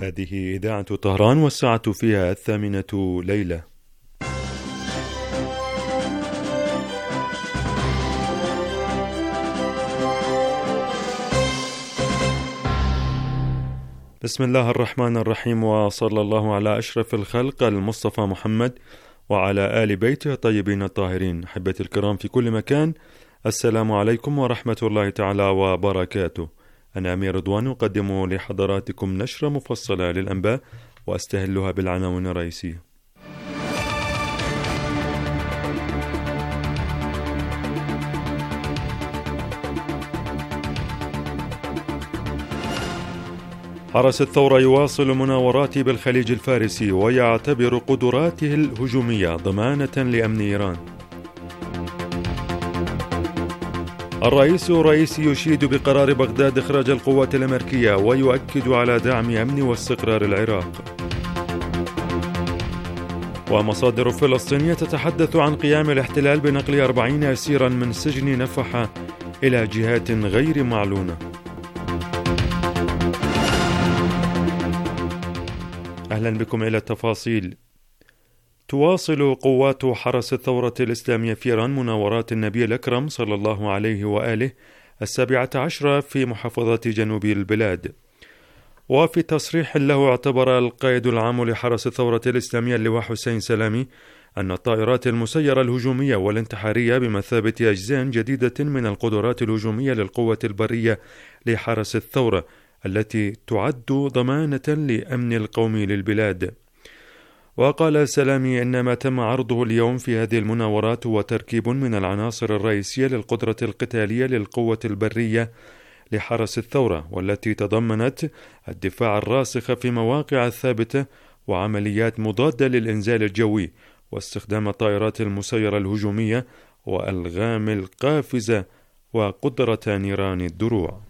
هذه إذاعة طهران والساعة فيها 8 ليلة. بسم الله الرحمن الرحيم، وصلى الله على أشرف الخلق المصطفى محمد وعلى آل بيته الطيبين الطاهرين. أحبتي الكرام في كل مكان، السلام عليكم ورحمة الله تعالى وبركاته. أنا أمير رضوان أقدم لحضراتكم نشرة مفصلة للأنباء وأستهلها بالعناوين الرئيسية. حرس الثورة يواصل مناوراته بالخليج الفارسي ويعتبر قدراته الهجومية ضمانة لأمن إيران. الرئيس الرئيسي يشيد بقرار بغداد إخراج القوات الأمريكية ويؤكد على دعم أمن واستقرار العراق. ومصادر فلسطينية تتحدث عن قيام الاحتلال بنقل 40 أسيرا من سجن نفح إلى جهات غير معلونة. أهلا بكم إلى التفاصيل. تواصل قوات حرس الثورة الإسلامية في إيران مناورات النبي الأكرم صلى الله عليه وآله 17 في محافظات جنوب البلاد. وفي تصريح له اعتبر القائد العام لحرس الثورة الإسلامية اللواء حسين سلامي أن الطائرات المسيرة الهجومية والانتحارية بمثابة أجزاء جديدة من القدرات الهجومية للقوة البرية لحرس الثورة التي تعد ضمانة لأمن القومي للبلاد. وقال سلامي إن ما تم عرضه اليوم في هذه المناورات هو تركيب من العناصر الرئيسية للقدرة القتالية للقوة البرية لحرس الثورة، والتي تضمنت الدفاع الراسخ في مواقع الثابتة وعمليات مضادة للإنزال الجوي واستخدام الطائرات المسيرة الهجومية وألغام القافزة وقدرة نيران الدروع.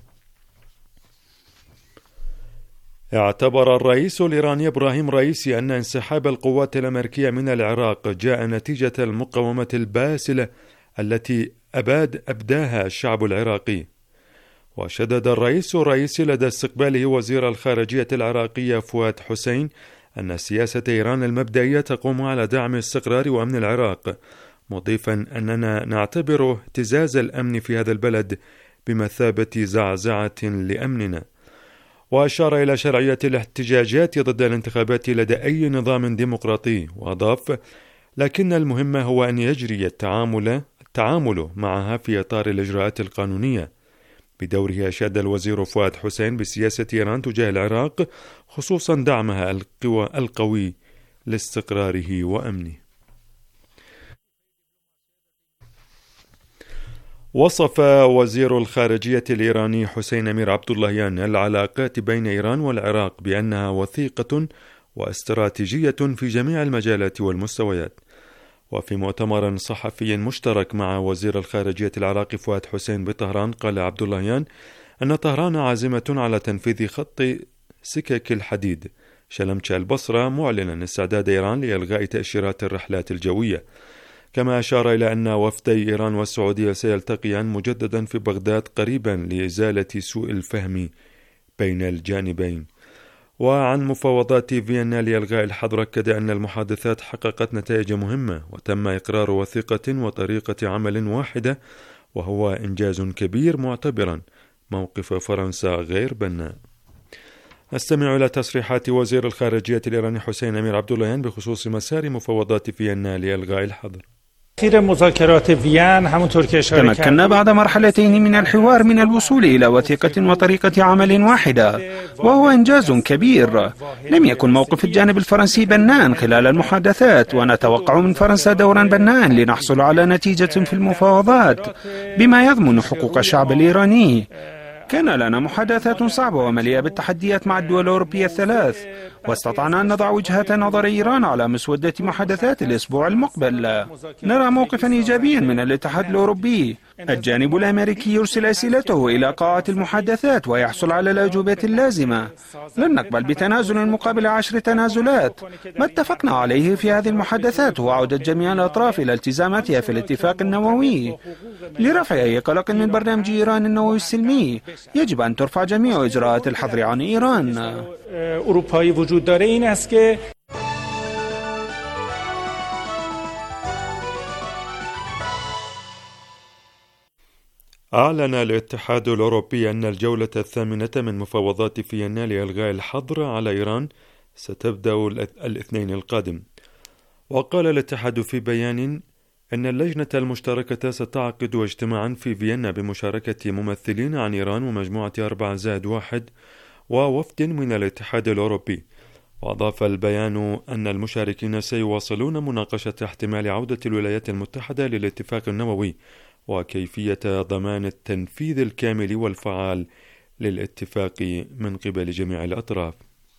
اعتبر الرئيس الإيراني إبراهيم رئيسي أن انسحاب القوات الأمريكية من العراق جاء نتيجة المقاومة الباسلة التي أبداها الشعب العراقي. وشدد الرئيس الرئيسي لدى استقباله وزير الخارجية العراقية فؤاد حسين أن سياسة إيران المبدئية تقوم على دعم استقرار وأمن العراق، مضيفا أننا نعتبر اهتزاز الأمن في هذا البلد بمثابة زعزعة لأمننا. وأشار إلى شرعية الاحتجاجات ضد الانتخابات لدى أي نظام ديمقراطي، وأضاف: لكن المهم هو أن يجري التعامل معها في إطار الإجراءات القانونية. بدوره أشاد الوزير فؤاد حسين بسياسة إيران تجاه العراق، خصوصا دعمها القوي لاستقراره وأمنه. وصف وزير الخارجية الإيراني حسين أمير عبداللهيان العلاقات بين إيران والعراق بأنها وثيقة واستراتيجية في جميع المجالات والمستويات. وفي مؤتمر صحفي مشترك مع وزير الخارجية العراقي فؤاد حسين بطهران، قال عبداللهيان أن طهران عازمة على تنفيذ خط سكك الحديد شلمشة البصرة، معلنا استعداد إيران لإلغاء تأشيرات الرحلات الجوية. كما أشار إلى أن وفدي إيران والسعودية سيلتقيان مجددا في بغداد قريبا لإزالة سوء الفهم بين الجانبين. وعن مفاوضات فيينا لإلغاء الحظر، أكد أن المحادثات حققت نتائج مهمة وتم إقرار وثيقة وطريقة عمل واحدة، وهو إنجاز كبير معتبرا موقف فرنسا غير بناء. نستمع إلى تصريحات وزير الخارجية الإيراني حسين أمير عبداللهيان بخصوص مسار مفاوضات فيينا لإلغاء الحظر. تمكنا بعد مرحلتين من الحوار من الوصول إلى وثيقة وطريقة عمل واحدة، وهو إنجاز كبير. لم يكن موقف الجانب الفرنسي بناء خلال المحادثات، ونتوقع من فرنسا دورا بناء لنحصل على نتيجة في المفاوضات بما يضمن حقوق الشعب الإيراني. كان لنا محادثات صعبة ومليئة بالتحديات مع الدول الأوروبية الثلاث، واستطعنا أن نضع وجهة نظر إيران على مسودة محادثات الأسبوع المقبل. نرى موقفا إيجابيا من الاتحاد الأوروبي، الجانب الأمريكي يرسل أسئلته إلى قاعة المحادثات ويحصل على الأجوبة اللازمة. لن نقبل بتنازل مقابل 10 تنازلات. ما اتفقنا عليه في هذه المحادثات هو عودة جميع الأطراف إلى التزاماتها في الاتفاق النووي. لرفع أي قلق من برنامج إيران النووي السلمي يجب أن ترفع جميع إجراءات الحظر عن إيران. أعلن الاتحاد الأوروبي أن الجولة الثامنة من مفاوضات فيينا لإلغاء الحظر على إيران ستبدأ الاثنين القادم. وقال الاتحاد في بيان أن اللجنة المشتركة ستعقد اجتماعا في فيينا بمشاركة ممثلين عن إيران ومجموعة 4+1 ووفد من الاتحاد الأوروبي. وأضاف البيان أن المشاركين سيواصلون مناقشة احتمال عودة الولايات المتحدة للاتفاق النووي وكيفية ضمان التنفيذ الكامل والفعال للاتفاق من قبل جميع الأطراف.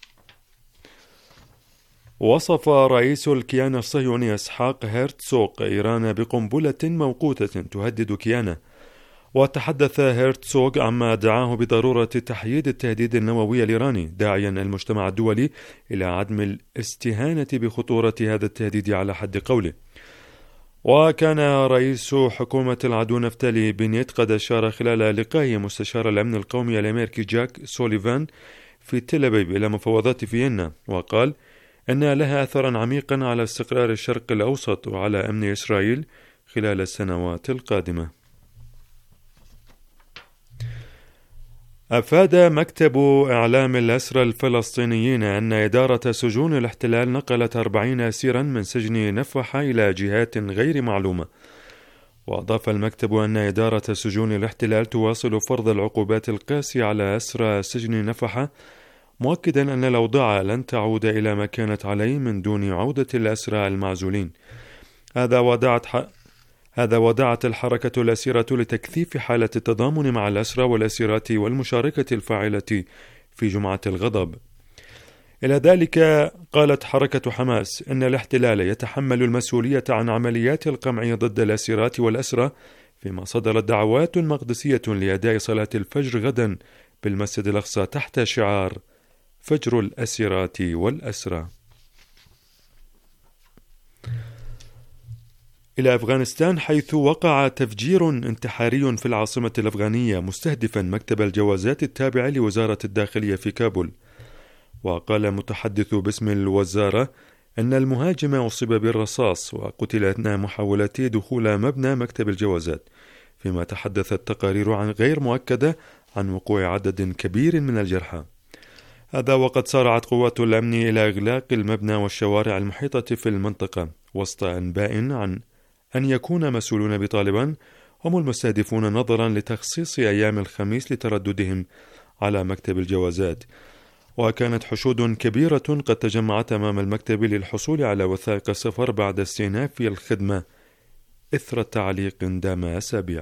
وصف رئيس الكيان الصهيوني إسحاق هيرتزوغ إيران بقنبلة موقوتة تهدد كيانه. وتحدث هيرتزوغ عما دعاه بضرورة تحييد التهديد النووي الإيراني، داعيا المجتمع الدولي إلى عدم الاستهانة بخطورة هذا التهديد على حد قوله. وكان رئيس حكومة العدو نفتالي بنيت قد أشار خلال لقائه مستشار الأمن القومي الأمريكي جاك سوليفان في تل أبيب إلى مفاوضات فيينا، وقال أن لها أثرا عميقا على استقرار الشرق الأوسط وعلى أمن إسرائيل خلال السنوات القادمة. أفاد مكتب إعلام الأسرى الفلسطينيين أن إدارة سجون الاحتلال نقلت 40 أسيرا من سجن نفحة إلى جهات غير معلومة. وأضاف المكتب أن إدارة سجون الاحتلال تواصل فرض العقوبات القاسية على أسرى سجن نفحة، مؤكدا أن الأوضاع لن تعود إلى ما كانت عليه من دون عودة الأسرى المعزولين. هذا ودعت الحركة الأسيرة لتكثيف حالة التضامن مع الأسرى والأسيرات والمشاركة الفاعلة في جمعة الغضب. إلى ذلك قالت حركة حماس إن الاحتلال يتحمل المسؤولية عن عمليات القمع ضد الأسيرات والأسرى، فيما صدرت دعوات مقدسية لأداء صلاة الفجر غدا بالمسجد الأقصى تحت شعار فجر الأسيرات والأسرى. إلى أفغانستان، حيث وقع تفجير انتحاري في العاصمة الأفغانية مستهدفا مكتب الجوازات التابع لوزارة الداخلية في كابول. وقال متحدث باسم الوزارة أن المهاجم أصيب بالرصاص وقتل أثناء محاولته دخول مبنى مكتب الجوازات، فيما تحدثت تقارير غير مؤكدة عن وقوع عدد كبير من الجرحى. هذا وقد سارعت قوات الأمن إلى إغلاق المبنى والشوارع المحيطة في المنطقة، وسط أنباء عن أن يكون مسؤولون بطالبان هم المستهدفون نظرا لتخصيص أيام الخميس لترددهم على مكتب الجوازات. وكانت حشود كبيرة قد تجمعت أمام المكتب للحصول على وثائق السفر بعد استئناف الخدمة إثر تعليق دام أسابيع.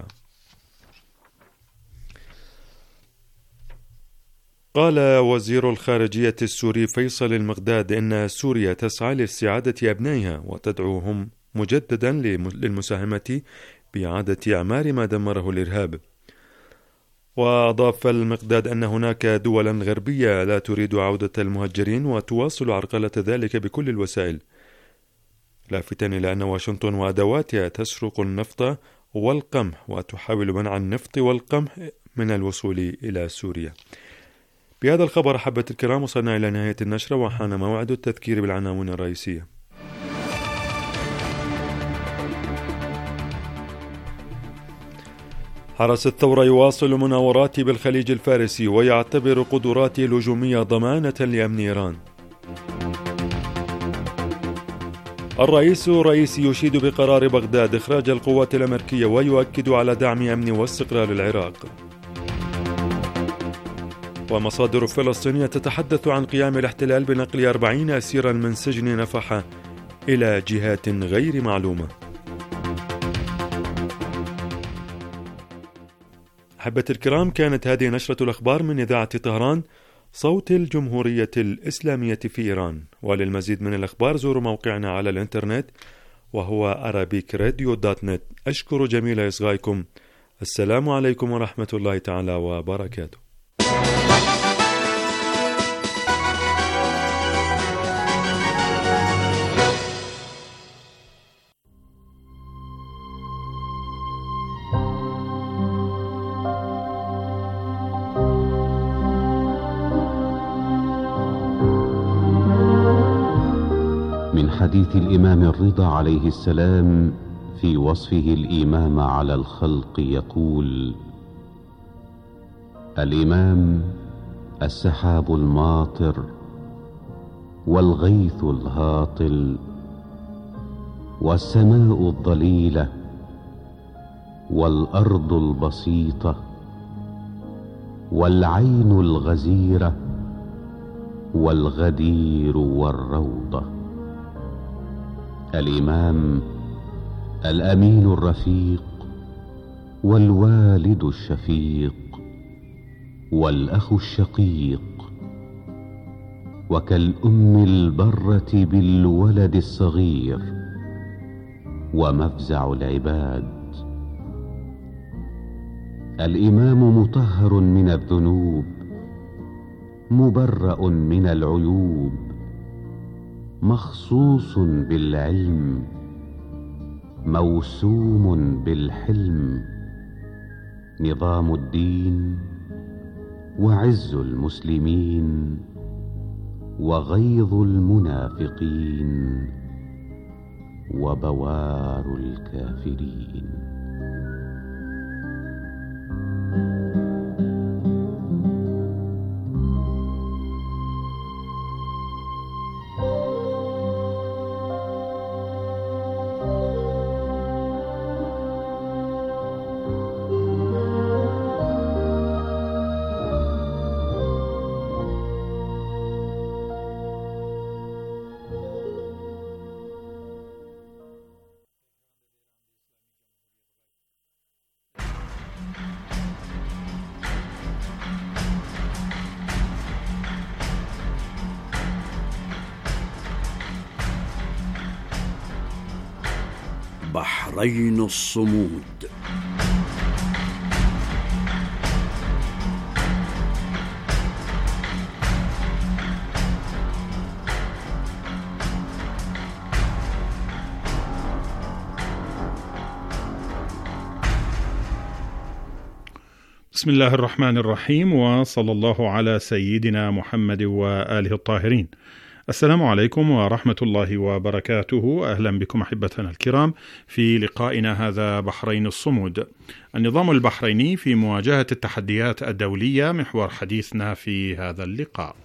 قال وزير الخارجية السوري فيصل المقداد إن سوريا تسعى لاستعادة أبنائها وتدعوهم مجددا للمساهمة بإعادة أعمار ما دمره الإرهاب. وأضاف المقداد أن هناك دولا غربية لا تريد عودة المهجرين وتواصل عرقلة ذلك بكل الوسائل، لافتا إلى أن واشنطن وأدواتها تسرق النفط والقمح وتحاول منع النفط والقمح من الوصول إلى سوريا. بهذا الخبر أحبة الكرام وصلنا إلى نهاية النشرة وحان موعد التذكير بالعناوين الرئيسية. حرس الثورة يواصل مناوراته بالخليج الفارسي ويعتبر قدراته الهجومية ضمانة لأمن إيران. الرئيس يشيد بقرار بغداد إخراج القوات الأمريكية ويؤكد على دعم أمن واستقرار العراق. ومصادر فلسطينية تتحدث عن قيام الاحتلال بنقل 40 أسيرا من سجن نفحة إلى جهات غير معلومة. أحبة الكرام، كانت هذه نشرة الأخبار من إذاعة طهران صوت الجمهورية الإسلامية في إيران. وللمزيد من الأخبار زوروا موقعنا على الإنترنت وهو arabikradio.net. أشكر جميل إصغائكم السلام عليكم ورحمة الله تعالى وبركاته. من حديث الإمام الرضا عليه السلام في وصفه الإمام على الخلق يقول: الإمام السحاب الماطر والغيث الهاطل والسماء الضليلة والأرض البسيطة والعين الغزيرة والغدير والروضة. الإمام الأمين الرفيق والوالد الشفيق والأخ الشقيق، وكالأم البرة بالولد الصغير ومفزع العباد. الإمام مطهر من الذنوب مبرأ من العيوب، مخصوص بالعلم موسوم بالحلم، نظام الدين وعز المسلمين وغيظ المنافقين وبوار الكافرين. بحرين الصمود. بسم الله الرحمن الرحيم، وصلى الله على سيدنا محمد وآله الطاهرين. السلام عليكم ورحمة الله وبركاته. أهلا بكم أحبتنا الكرام في لقائنا هذا بحرين الصمود. النظام البحريني في مواجهة التحديات الدولية محور حديثنا في هذا اللقاء.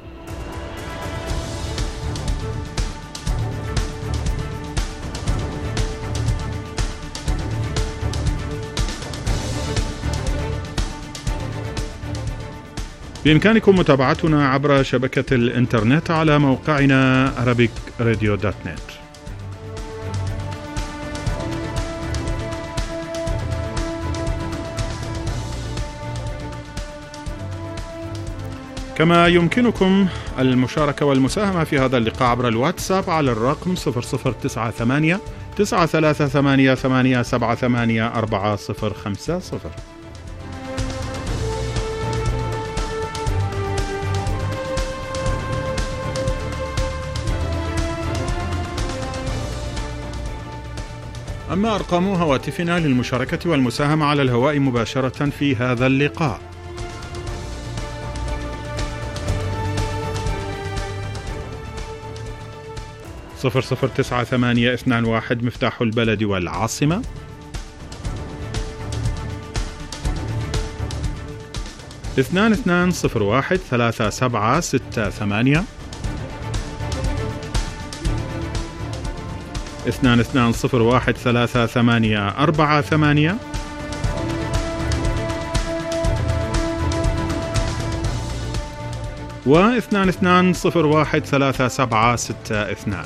بإمكانكم متابعتنا عبر شبكة الإنترنت على موقعنا arabicradio.net. كما يمكنكم المشاركة والمساهمة في هذا اللقاء عبر الواتساب على الرقم 0098 938 878 4050. أما أرقام هواتفنا للمشاركة والمساهمة على الهواء مباشرة في هذا اللقاء: 009821 مفتاح البلد والعاصمة، 2201 3768، 2201 3848، و 2201 3762.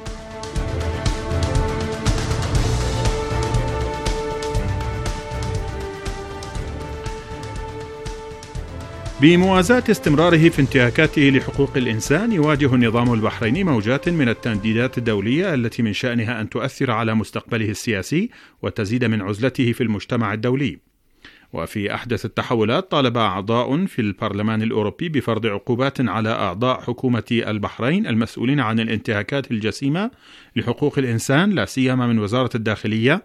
بموازاة استمراره في انتهاكاته لحقوق الإنسان، يواجه النظام البحريني موجات من التهديدات الدولية التي من شأنها أن تؤثر على مستقبله السياسي وتزيد من عزلته في المجتمع الدولي. وفي أحدث التحولات طالب أعضاء في البرلمان الأوروبي بفرض عقوبات على أعضاء حكومة البحرين المسؤولين عن الانتهاكات الجسيمة لحقوق الإنسان، لا سيما من وزارة الداخلية،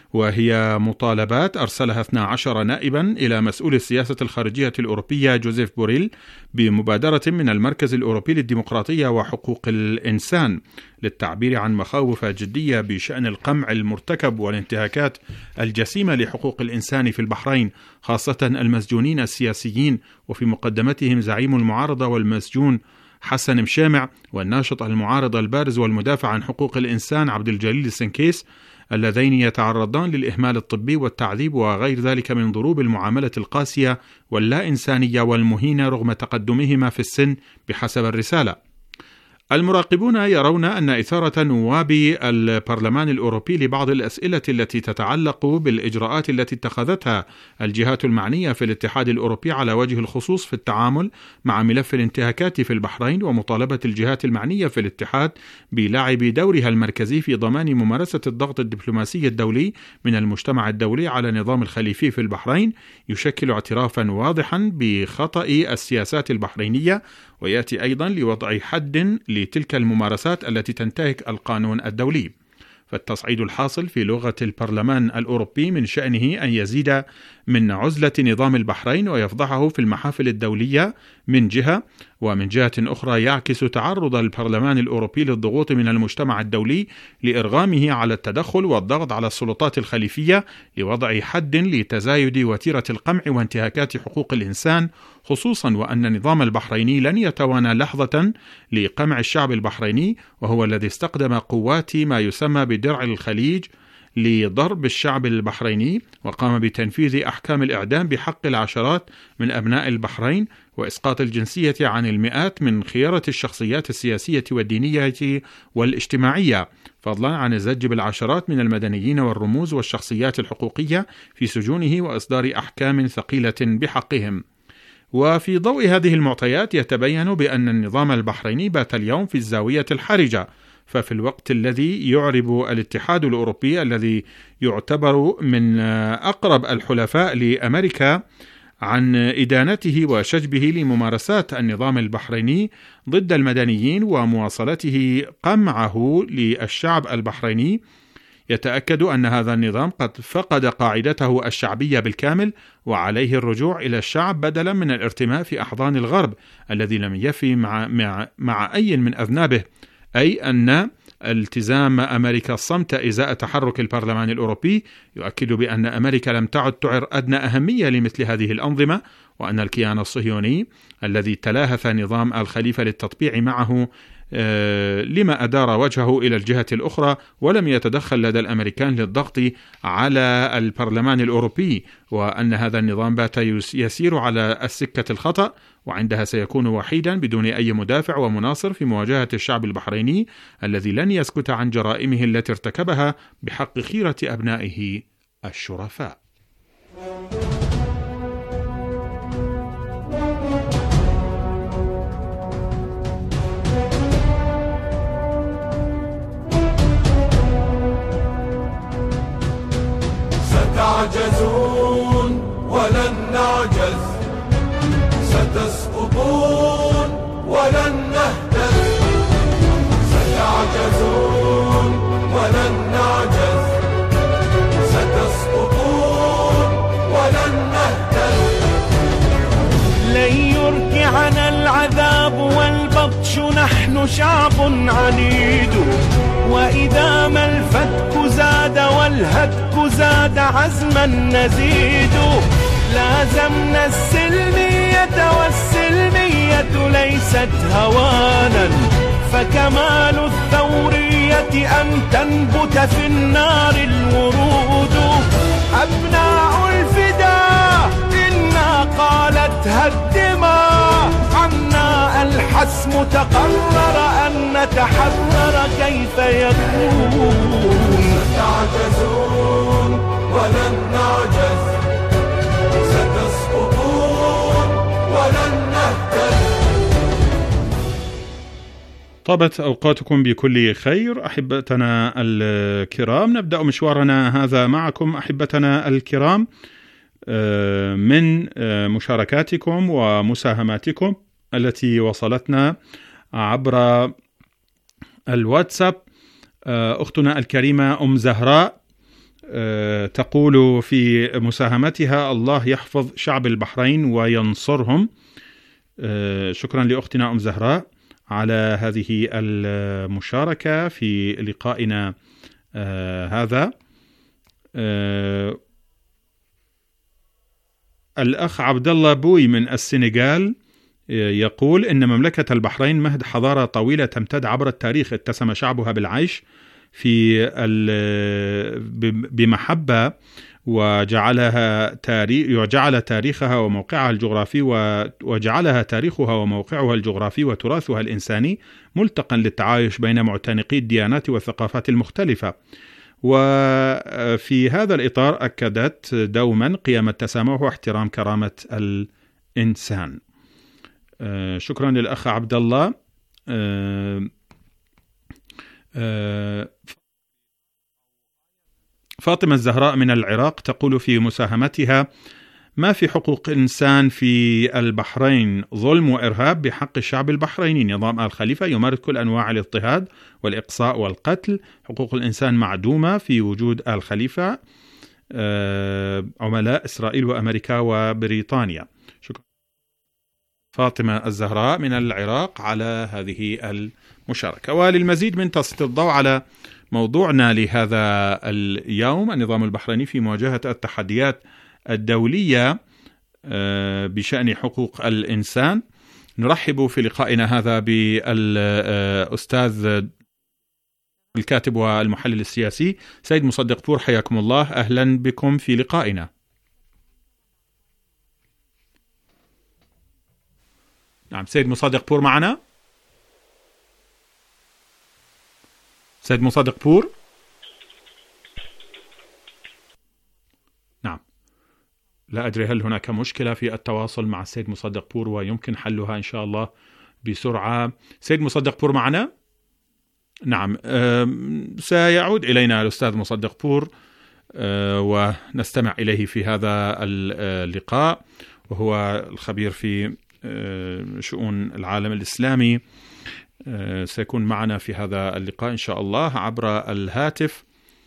وهي مطالبات أرسلها 12 نائبا إلى مسؤول السياسة الخارجية الأوروبية جوزيف بوريل بمبادرة من المركز الأوروبي للديمقراطية وحقوق الإنسان للتعبير عن مخاوف جدية بشأن القمع المرتكب والانتهاكات الجسيمة لحقوق الإنسان في البحرين، خاصة المسجونين السياسيين، وفي مقدمتهم زعيم المعارضة والمسجون حسن مشامع، والناشط المعارض البارز والمدافع عن حقوق الإنسان عبد الجليل السنكيس، اللذين يتعرضان للإهمال الطبي والتعذيب وغير ذلك من ضروب المعاملة القاسية واللا إنسانية والمهينة رغم تقدمهما في السن بحسب الرسالة. المراقبون يرون أن إثارة نواب البرلمان الأوروبي لبعض الأسئلة التي تتعلق بالإجراءات التي اتخذتها الجهات المعنية في الاتحاد الأوروبي على وجه الخصوص في التعامل مع ملف الانتهاكات في البحرين، ومطالبة الجهات المعنية في الاتحاد بلعب دورها المركزي في ضمان ممارسة الضغط الدبلوماسي الدولي من المجتمع الدولي على النظام الخليفي في البحرين، يشكل اعترافا واضحا بخطأ السياسات البحرينية، ويأتي أيضا لوضع حد لتلك الممارسات التي تنتهك القانون الدولي. فالتصعيد الحاصل في لغة البرلمان الأوروبي من شأنه أن يزيد من عزلة نظام البحرين ويفضحه في المحافل الدولية من جهة، ومن جهة أخرى يعكس تعرض البرلمان الأوروبي للضغوط من المجتمع الدولي لإرغامه على التدخل والضغط على السلطات الخليفية لوضع حد لتزايد وتيرة القمع وانتهاكات حقوق الإنسان، خصوصا وأن النظام البحريني لن يتوانى لحظة لقمع الشعب البحريني، وهو الذي استخدم قوات ما يسمى بدرع الخليج لضرب الشعب البحريني، وقام بتنفيذ أحكام الإعدام بحق العشرات من أبناء البحرين، وإسقاط الجنسية عن المئات من خيرة الشخصيات السياسية والدينية والاجتماعية، فضلا عن الزج بالعشرات من المدنيين والرموز والشخصيات الحقوقية في سجونه وإصدار أحكام ثقيلة بحقهم. وفي ضوء هذه المعطيات يتبين بأن النظام البحريني بات اليوم في الزاوية الحرجة، ففي الوقت الذي يعرب الاتحاد الأوروبي الذي يعتبر من أقرب الحلفاء لأمريكا عن إدانته وشجبه لممارسات النظام البحريني ضد المدنيين ومواصلته قمعه للشعب البحريني، يتأكد أن هذا النظام قد فقد قاعدته الشعبية بالكامل، وعليه الرجوع إلى الشعب بدلا من الارتماء في أحضان الغرب الذي لم يفي مع أي من أذنابه، أي أن التزام أمريكا الصمت إزاء تحرك البرلمان الأوروبي يؤكد بأن أمريكا لم تعد تعر أدنى أهمية لمثل هذه الأنظمة، وأن الكيان الصهيوني الذي تلاهث نظام الخليفة للتطبيع معه لما أدار وجهه إلى الجهة الأخرى، ولم يتدخل لدى الأمريكان للضغط على البرلمان الأوروبي، وأن هذا النظام بات يسير على السكة الخطأ، وعندها سيكون وحيدا بدون أي مدافع ومناصر في مواجهة الشعب البحريني الذي لن يسكت عن جرائمه التي ارتكبها بحق خيرة أبنائه الشرفاء. ستعجزون ولن نعجز، ستسقطون ولن نهتز، ستعجزون ولن نعجز، ستسقطون ولن نهتز. لن يركعنا العذاب والبطش، نحن شعب عنيد، وإذا ما الفتك زاد والهتك زاد عزما نزيد. لازمنا السلمية والسلمية ليست هوانا، فكمال الثورية أن تنبت في النار الورود. أبناء الفداء إنا قالتها الدماء، عنا الحسم تقرر أن نتحرر كيف يكون. ستعجزون ولن نعجز، ستسقطون ولن نهتز. طابت أوقاتكم بكل خير أحبتنا الكرام، نبدأ مشوارنا هذا معكم أحبتنا الكرام من مشاركاتكم ومساهماتكم التي وصلتنا عبر الواتساب. أختنا الكريمة أم زهراء تقول في مساهمتها: الله يحفظ شعب البحرين وينصرهم. شكرا لأختنا أم زهراء على هذه المشاركة في لقائنا هذا. الأخ عبد الله بوي من السنغال يقول إن مملكة البحرين مهد حضارة طويلة تمتد عبر التاريخ، اتسم شعبها بالعيش في بمحبة وجعل تاريخها وموقعها الجغرافي وتراثها الإنساني ملتقا للتعايش بين معتنقي الديانات والثقافات المختلفة. وفي هذا الإطار أكدت دوما قيم التسامح واحترام كرامة الإنسان. شكرا للأخ عبد الله. فاطمة الزهراء من العراق تقول في مساهمتها: ما في حقوق إنسان في البحرين، ظلم وإرهاب بحق الشعب البحريني. نظام آل خليفة يمارس كل أنواع الاضطهاد والإقصاء والقتل. حقوق الإنسان معدومة في وجود آل خليفة، عملاء إسرائيل وأمريكا وبريطانيا. شكرا فاطمة الزهراء من العراق على هذه المشاركة. وللمزيد من تسليط الضوء على موضوعنا لهذا اليوم، النظام البحريني في مواجهة التحديات الدولية بشأن حقوق الإنسان، نرحب في لقائنا هذا بالأستاذ الكاتب والمحلل السياسي سيد مصدق بور. حياكم الله، أهلا بكم في لقائنا. نعم، سيد مصدق بور معنا؟ سيد مصدق بور؟ نعم، لا أدري هل هناك مشكلة في التواصل مع السيد مصدق بور ويمكن حلها إن شاء الله بسرعة. سيد مصدق بور معنا؟ نعم، سيعود إلينا الأستاذ مصدق بور ونستمع إليه في هذا اللقاء، وهو الخبير في شؤون العالم الإسلامي. سيكون معنا في هذا اللقاء إن شاء الله عبر الهاتف،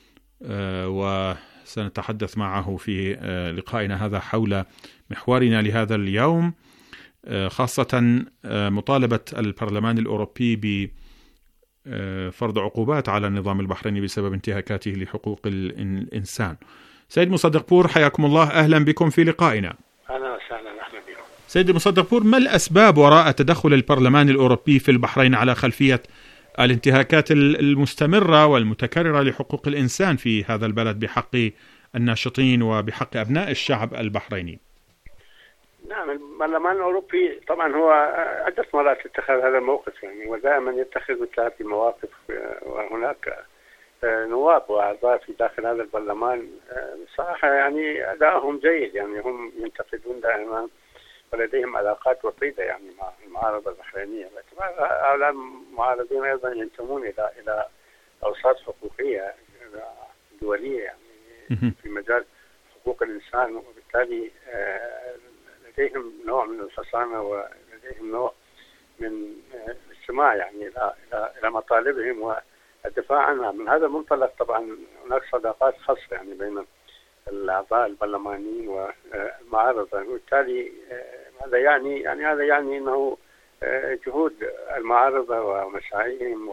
وسنتحدث معه في لقائنا هذا حول محورنا لهذا اليوم، خاصة مطالبة البرلمان الأوروبي بفرض عقوبات على النظام البحريني بسبب انتهاكاته لحقوق الإنسان. سيد مصدق بور، حياكم الله، أهلا بكم في لقائنا. أهلا وسهلا، أهلا بكم. سيد مصدق بور، ما الأسباب وراء تدخل البرلمان الأوروبي في البحرين على خلفية الانتهاكات المستمرة والمتكررة لحقوق الإنسان في هذا البلد بحق الناشطين وبحق أبناء الشعب البحريني؟ نعم، البرلمان الأوروبي طبعا هو عدة مرات اتخذ هذا الموقف، يعني ودائما يتخذ مثل هذه المواقف، وهناك نواب وأعضاء في داخل هذا البرلمان صراحة يعني أدائهم جيد، يعني هم ينتقدون دائما ولديهم علاقات وطيدة يعني مع المعارضة البحرينية، هؤلاء المعارضين أيضا ينتمون إلى أوساط حقوقية دولية يعني في مجال حقوق الإنسان، وبالتالي لديهم نوع من الفصانة ولديهم نوع من الاستماع يعني إلى مطالبهم والدفاع عنها. من هذا المنطلق طبعا هناك صداقات خاصة يعني بين الأعضاء البرلمانيين والمعارضة، وبالتالي هذا يعني أنه جهود المعارضة ومساعيهم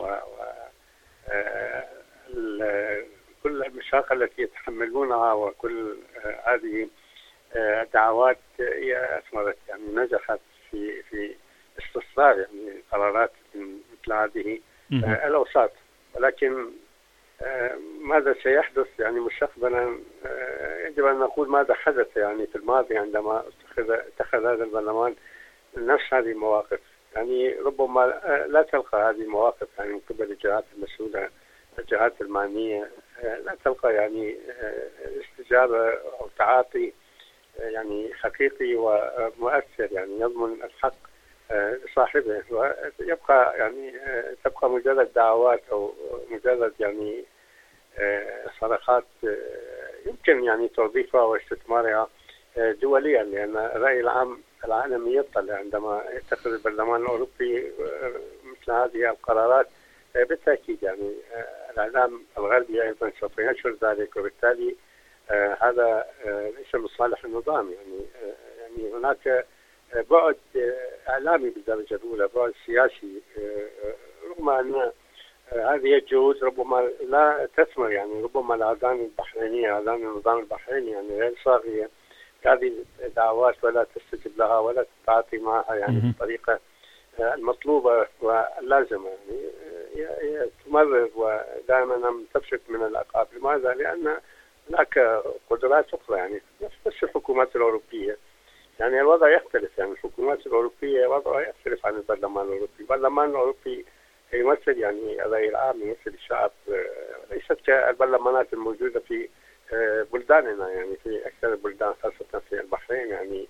كل المشاقة التي يتحملونها وكل هذه الدعوات هي أثمرت، يعني نجحت في استصدار يعني قرارات مثل هذه الأوساط. ولكن ماذا سيحدث يعني مستقبلا؟ يجب أن نقول ماذا حدث يعني في الماضي عندما اتخذ هذا البرلمان نفس هذه المواقف. يعني ربما لا تلقى هذه المواقف يعني من قبل الجهات المسؤولة، الجهات المعنية، لا تلقى يعني استجابة أو تعاطي يعني حقيقي ومؤثر يعني يضمن الحق لصاحبه، ويبقى يعني تبقى مجرد دعوات أو مجرد يعني صرخات يمكن يعني توظيفها واستثمارها دوليا، لأن الرأي العام العالمي يطلع عندما يتخذ البرلمان الأوروبي مثل هذه القرارات. بالتأكيد يعني الإعلام الغربي أيضا سوف ينشر ذلك، وبالتالي هذا ليس من صالح النظام. يعني هناك بعد إعلامي بالدرجة الأولى، بعد سياسي، رغم أن هذه الجهود ربما لا تثمر. يعني ربما الآذان البحرينية، آذان النظام البحريني يعني غير صاغية هذه الدعوات ولا تستجب لها ولا تتعاطي معها يعني بالطريقة المطلوبة واللازمة. يعني تمرر ودائما تفشت من العقاب. لماذا؟ لأن هناك قدرات أخرى، يعني نفس الحكومات الأوروبية. يعني الوضع يختلف، يعني الحكومات الأوروبية وضعها يختلف عن البرلمان الأوروبي. البرلمان الأوروبي يمثل يعني الرأي العام، يمثل الشعب، ليست كالبرلمانات الموجودة في بلداننا، يعني في أكثر البلدان خاصة في البحرين. يعني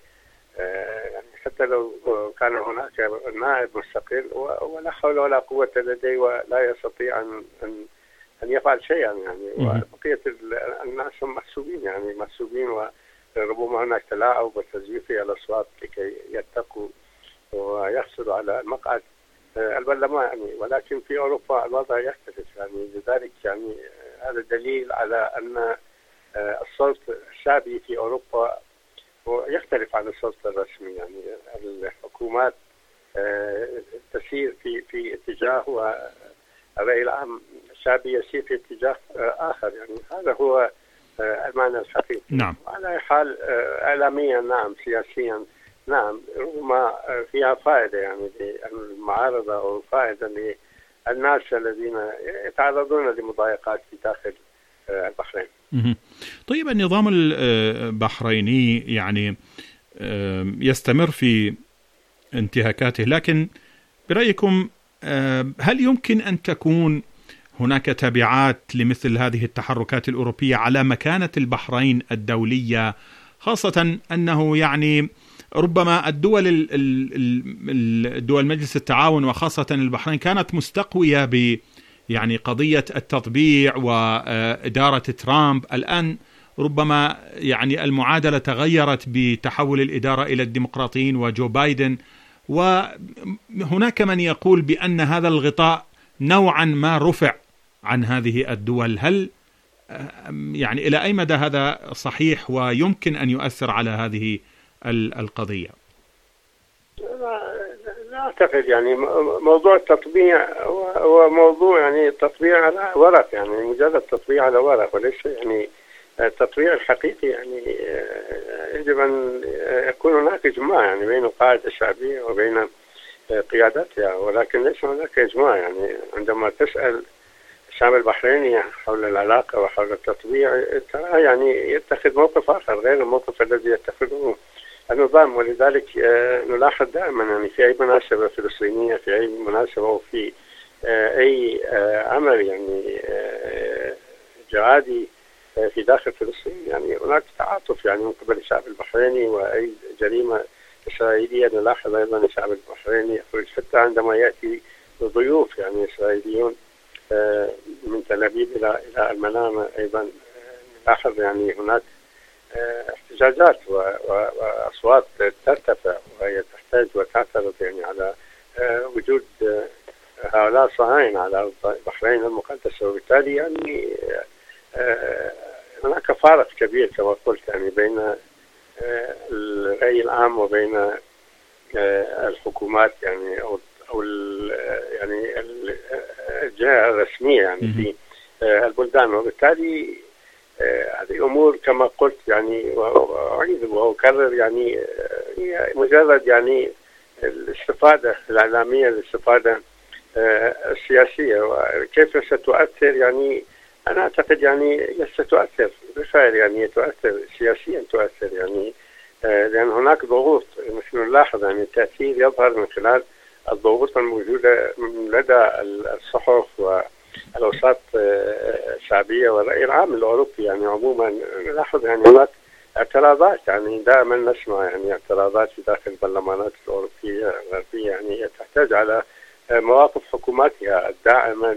حتى لو كان هناك نائب مستقل ولا حول ولا قوة لديه ولا يستطيع أن يفعل شيئا، يعني وبقية الناس هم محسوبين، يعني محسوبين، وربما هناك تلاعب وتزويف الأصوات لكي يتقوا ويحصلوا على المقعد البرلمان. يعني ولكن في أوروبا الوضع يختلف، يعني لذلك يعني هذا دليل على أن الصوت الشعبي في أوروبا يختلف عن الصوت الرسمي. يعني الحكومات تسير في اتجاه، والرأي العام الشعبي يسير في اتجاه آخر. يعني هذا هو المعنى الحقيقي. نعم. على حال إعلاميا نعم، سياسيا نعم، ربما فيها فائدة يعني للمعارضة أو فائدة للناس الذين يتعرضون لمضايقات في داخل البحرين. طيب، النظام البحريني يعني يستمر في انتهاكاته، لكن برأيكم هل يمكن أن تكون هناك تبعات لمثل هذه التحركات الأوروبية على مكانة البحرين الدولية، خاصة أنه يعني ربما الدول مجلس التعاون وخاصة البحرين كانت مستقوية ب يعني قضية التطبيع وإدارة ترامب. الآن ربما يعني المعادلة تغيرت بتحول الإدارة إلى الديمقراطيين وجو بايدن، وهناك من يقول بأن هذا الغطاء نوعا ما رفع عن هذه الدول. هل يعني إلى أي مدى هذا صحيح ويمكن أن يؤثر على هذه القضية؟ لا أعتقد. يعني موضوع التطبيع هو موضوع يعني تطبيع على ورق، يعني مجرد تطبيع على ورق، وليس يعني التطبيع الحقيقي. يعني يجب أن يكون هناك إجماع يعني بين القاعدة الشعبية وبين قيادتها، ولكن ليس هناك إجماع. يعني عندما تسأل الشعب البحريني حول العلاقة وحول التطبيع يعني يتخذ موقف آخر غير الموقف الذي يتخذه النظام. ولذلك نلاحظ دائما يعني في أي مناسبة فلسطينية، في أي مناسبة وفي أي عمل يعني جهادي في داخل فلسطين، يعني هناك تعاطف يعني من قبل الشعب البحريني، وأي جريمة إسرائيلية نلاحظ أيضا الشعب البحريني يخرج، حتى عندما يأتي ضيوف يعني إسرائيليون من تل أبيب إلى المنامة أيضا نلاحظ يعني هناك احتجاجات وأصوات ترتفع، وهي تحتاج وتعترض يعني على وجود هؤلاء الصهاينة على البحرين المقدسة. وبالتالي يعني هناك فارق كبير كما قلت يعني بين الرأي العام وبين الحكومات يعني أو يعني الجهة الرسمية يعني في البلدان. وبالتالي هذه أمور كما قلت يعني وأعيد وأكرر يعني هي مجرد يعني الاستفادة الإعلامية، الاستفادة السياسية، وكيف ستؤثر يعني أنا أعتقد يعني ستؤثر بالفعل، يعني تؤثر سياسيا، تؤثر يعني لأن هناك ضغوط. نحن نلاحظ يعني التأثير يظهر من خلال الضغوط الموجودة لدى الصحف والأوساط الشعبية والرأي العام الأوروبي. يعني عموما نلاحظ يعني هناك اعتراضات، يعني دائما نسمع يعني اعتراضات في داخل البرلمانات الأوروبية الغربية، يعني تحتاج على مواقف حكوماتها الداعمة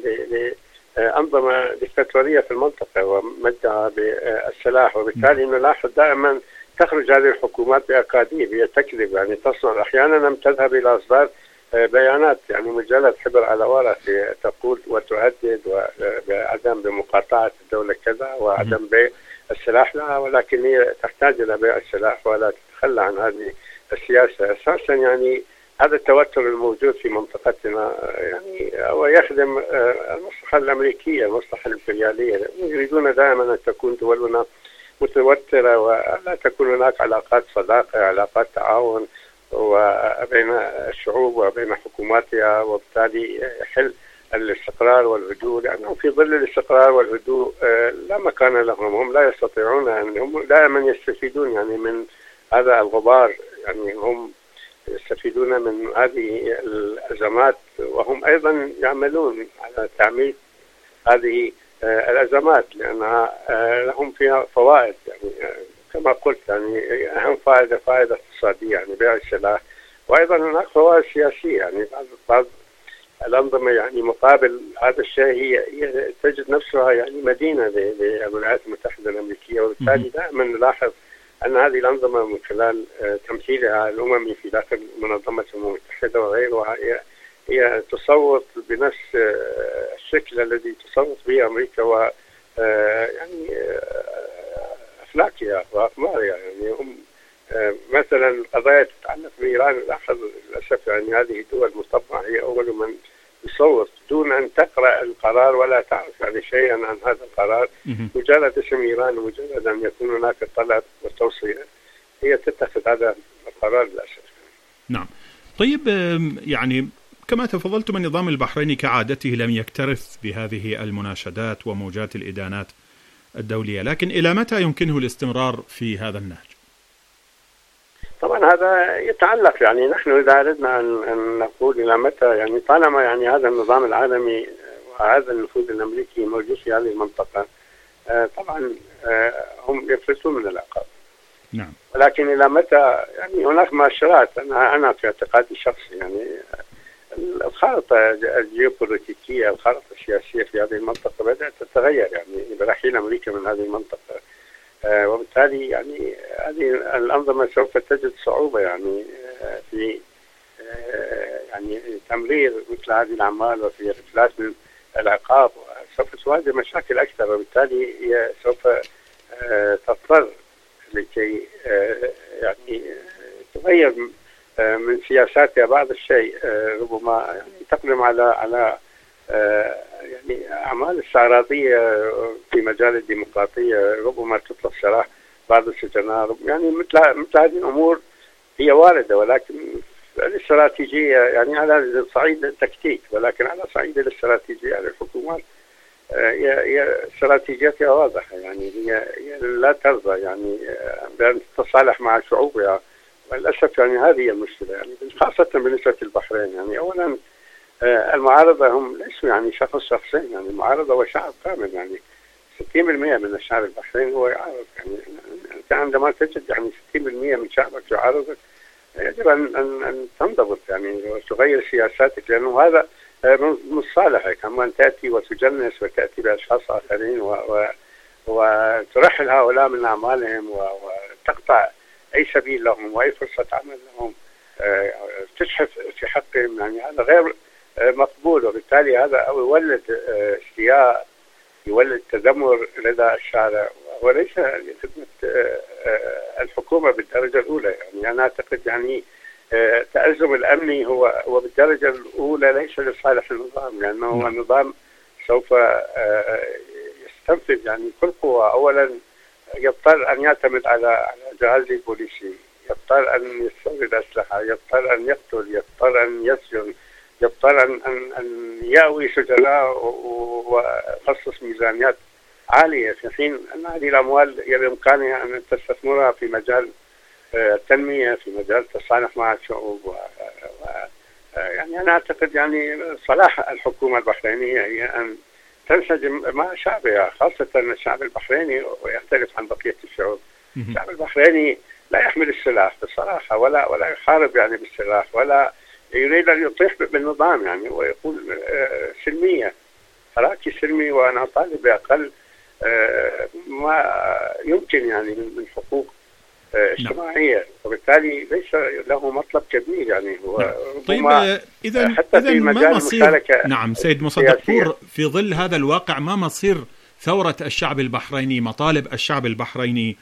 لأنظمة ديكتاتورية في المنطقة ومدها بالسلاح. وبالتالي نلاحظ دائما تخرج هذه الحكومات بأكاذيب، هي تكذب، يعني تصل أحيانا تذهب إلى إصدار بيانات يعني مجرد حبر على ورق تقول وتهدد وعدم بمقاطعة الدولة كذا وعدم بيع السلاح لها، ولكن هي تحتاج إلى بيع السلاح ولا تتخلى عن هذه السياسة أساسا. يعني هذا التوتر الموجود في منطقتنا يعني هو يخدم المصلحة الأمريكية، المصلحة الإمبريالية. يريدون دائما أن تكون دولنا متوترة ولا تكون هناك علاقات صداقة، علاقات تعاون وبين الشعوب وبين حكوماتها، وبالتالي يحل الاستقرار والهدوء، لأنه في ظل الاستقرار والهدوء لا مكان لهم، هم لا يستطيعون أن هم دائما يستفيدون يعني من هذا الغبار، يعني هم يستفيدون من هذه الأزمات، وهم أيضا يعملون على تعميد هذه الأزمات لأنها لهم فيها فوائد، يعني كما قلت يعني أهم فائدة اقتصادية يعني بيع السلاح، وأيضا هناك فوائد سياسية، يعني بعض الأنظمة يعني مقابل هذا الشيء هي تجد نفسها يعني مدينة للولايات المتحدة الأمريكية، وبالتالي دائما نلاحظ أن هذه الأنظمة من خلال تمثيلها الأممي في داخل منظمة الأمم المتحدة وغيرها هي تصوت بنفس الشكل الذي تصوت به أمريكا و يعني أخلاقها وأقمارها. يعني هم مثلا القضايا تتعلق بإيران، لاحظ للأسف يعني هذه الدول المطبعة هي أول من يصوت دون أن تقرأ القرار ولا تعرف يعني شيئا عن هذا القرار، مجرد اسم إيران ومجرد أن يكون هناك طلب وتوصية هي تتخذ هذا القرار للأسف. نعم. طيب يعني كما تفضلتم النظام البحريني كعادته لم يكترث بهذه المناشدات وموجات الإدانات الدولية، لكن إلى متى يمكنه الاستمرار في هذا النهج؟ طبعا هذا يتعلق يعني نحن إذا أردنا أن نقول إلى متى، يعني طالما يعني هذا النظام العالمي وهذا النفوذ الأمريكي موجود في هذه المنطقة طبعا هم يفلتون من العقاب. نعم. ولكن إلى متى يعني هناك مؤشرات. أنا في اعتقادي الشخصي يعني الخارطة الجيوبوليتيكية، الخارطة السياسية في هذه المنطقة بدأت تتغير يعني برحيل أمريكا من هذه المنطقة، وبالتالي يعني هذه الأنظمة سوف تجد صعوبة يعني في يعني تمرير مثل هذه الأعمال وفي الإفلات من العقاب، سوف تواجه مشاكل أكثر، وبالتالي هي سوف تضطر لكي يعني تغير من سياساتها بعض الشيء، ربما يعني تقدم على يعني أعمال استعراضية في مجال الديمقراطية، ربما تطلق سراح بعض السجناء، يعني مثل هذه الأمور هي واردة، ولكن الاستراتيجية يعني على صعيد التكتيك، ولكن على صعيد الاستراتيجية الحكومات هي استراتيجيتها واضحة، يعني هي لا ترضى يعني بأن تتصالح مع شعوبها، وللأسف يعني هذه هي المشكلة، يعني خاصة بالنسبة للبحرين. يعني أولا المعارضة هم ليسوا يعني شخصين، يعني المعارضة هو شعب كامل، يعني 60% من الشعب البحريني هو يعارض، يعني أنت عندما تجد يعني 60% من شعبك يعارضك يجب أن تنضبط يعني وتغير سياساتك، لأنه هذا مش صالحك، أما أن تأتي وتجنس وتأتي بأشخاص آخرين وترحل هؤلاء من أعمالهم وتقطع أي سبيل لهم وأي فرصة عمل لهم، تشحف في حقهم، يعني هذا غير مقبول، وبالتالي هذا يولد استياء، يولد تذمر لدى الشارع، وليس لخدمة الحكومة بالدرجة الأولى. يعني أنا أعتقد يعني التأزم الأمني هو بالدرجة الأولى ليس لصالح النظام، لأنه النظام سوف يستنفذ يعني كل قوة. أولا يضطر أن يعتمد على جهازه البوليسي، يضطر أن يستورد أسلحة، يضطر أن يقتل، يضطر أن يسجن، يضطر أن يأوي سجناء ويخصص ميزانيات عالية، في حين أن هذه الأموال بإمكانها أن تستثمرها في مجال التنمية، في مجال التصالح مع الشعوب. يعني أنا أعتقد يعني صلاح الحكومة البحرينية هي أن تنسجم مع شعبها، خاصة الشعب البحريني ويختلف عن بقية الشعوب. الشعب البحريني لا يحمل السلاح بصراحة، ولا يحارب يعني بالسلاح، ولا يريد أن يطيح بالنظام، يعني ويقول سلمية، حراكي سلمي، وأنا أطالب بأقل ما يمكن يعني من حقوق اجتماعية، وبالتالي ليس له مطلب كبير يعني. هو طيب إذا حتى في ما مجال مصير نعم سيد مصدق بور في ظل هذا الواقع ما مصير ثورة الشعب البحريني، مطالب الشعب البحريني؟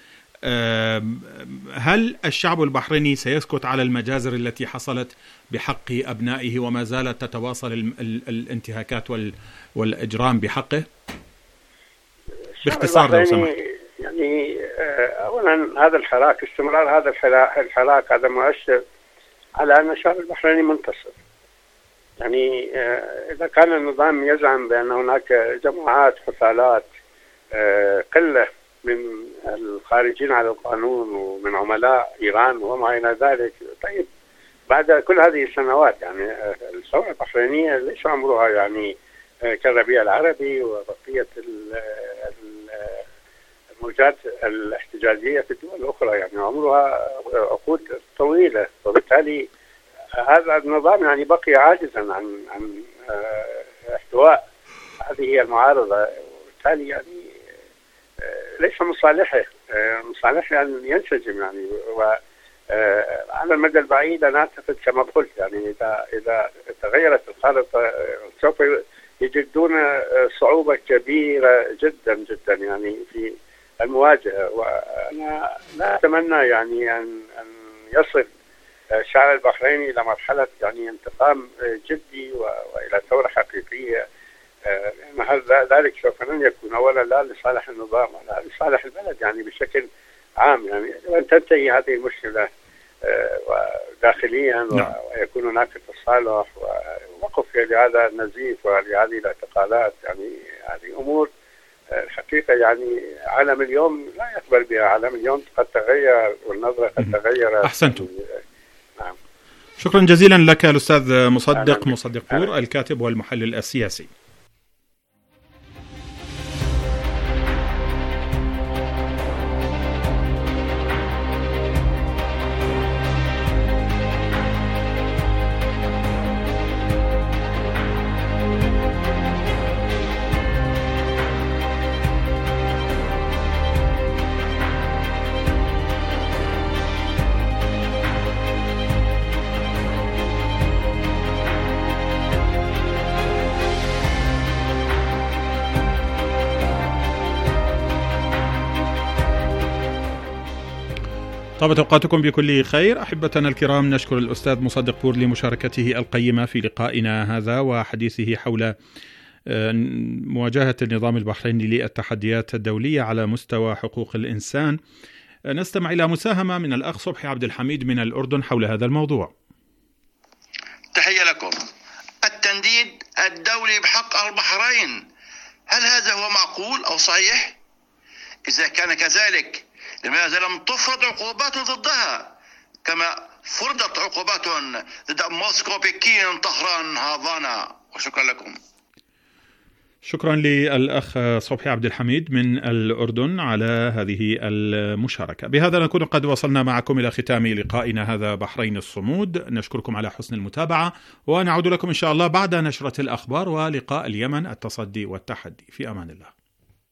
هل الشعب البحريني سيسكت على المجازر التي حصلت بحق أبنائه وما زالت تتواصل الانتهاكات والإجرام بحقه؟ باختصار لو سمحت. يعني أولا هذا الحراك، استمرار هذا الحراك هذا مؤشر على أن الشعب البحريني منتصر. يعني إذا كان النظام يزعم بأن هناك جماعات حثالات قلة من الخارجين على القانون ومن عملاء إيران وما إلى ذلك، طيب بعد كل هذه السنوات يعني الثورة البحرينية ليس عمرها يعني كالربيع العربي وبقية الموجات الاحتجاجية في الدول الأخرى، يعني عمرها عقود طويلة، وبالتالي هذا النظام يعني بقي عاجزا عن احتواء هذه المعارضة، وبالتالي يعني ليس مصالحه أن ينسجم يعني. وعلى المدى البعيد أنا أعتقد كما قلت يعني إذا تغيرت الخارطة سوف يجدون صعوبة كبيرة جدا جدا يعني في المواجهة. وأنا لا أتمنى يعني أن يصل الشعب البحريني إلى مرحلة يعني انتقام جدي وإلى ثورة حقيقية، لأن ذلك سوف لن يكون أولا لا لصالح النظام ولا لصالح البلد يعني بشكل عام. يعني أن تنتهي هذه المشكلة داخليا ويكون هناك تصالح ووقف لهذا النزيف ولهذه الاعتقالات، يعني هذه أمور الحقيقة يعني عالم اليوم لا يقبل بها. عالم اليوم قد تغير والنظرة قد تغيرت. أحسنتم. نعم. شكرا جزيلا لك الأستاذ مصدق بور الكاتب والمحلل السياسي. طابت أوقاتكم بكل خير. أحبتنا الكرام، نشكر الأستاذ مصدق بور لمشاركته القيمة في لقائنا هذا وحديثه حول مواجهة النظام البحريني للتحديات الدولية على مستوى حقوق الإنسان. نستمع إلى مساهمة من الأخ صبحي عبد الحميد من الأردن حول هذا الموضوع. تحية لكم. التنديد الدولي بحق البحرين، هل هذا هو معقول أو صحيح؟ إذا كان كذلك لماذا لم تفرض عقوبات ضدها كما فرضت عقوبات ضد موسكو، بكين، طهران، هافانا؟ وشكرا لكم. شكرا للأخ صبحي عبد الحميد من الأردن على هذه المشاركة. بهذا نكون قد وصلنا معكم إلى ختام لقائنا هذا بحرين الصمود. نشكركم على حسن المتابعة ونعود لكم إن شاء الله بعد نشرة الأخبار ولقاء اليمن التصدي والتحدي. في أمان الله.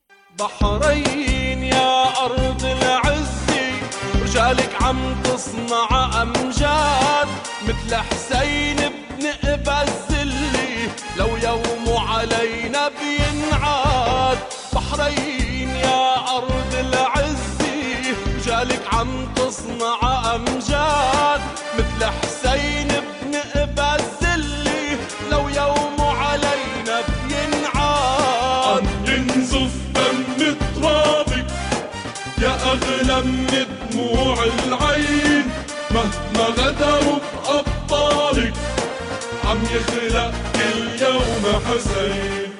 بحرين يا أرض العز، رجالك عم تصنع أمجاد مثل حسين بن أبا الزلي، لو يوم علينا بينعاد. بحرين يا أرض العز، رجالك عم تصنع أمجاد مثل حسين بن أبا الزلي، لو يوم علينا بينعاد. ينزف دم ترابك يا أغلى من دموع العين، مهما غدروا بأبطالك عم يخلق كل يوم حسين.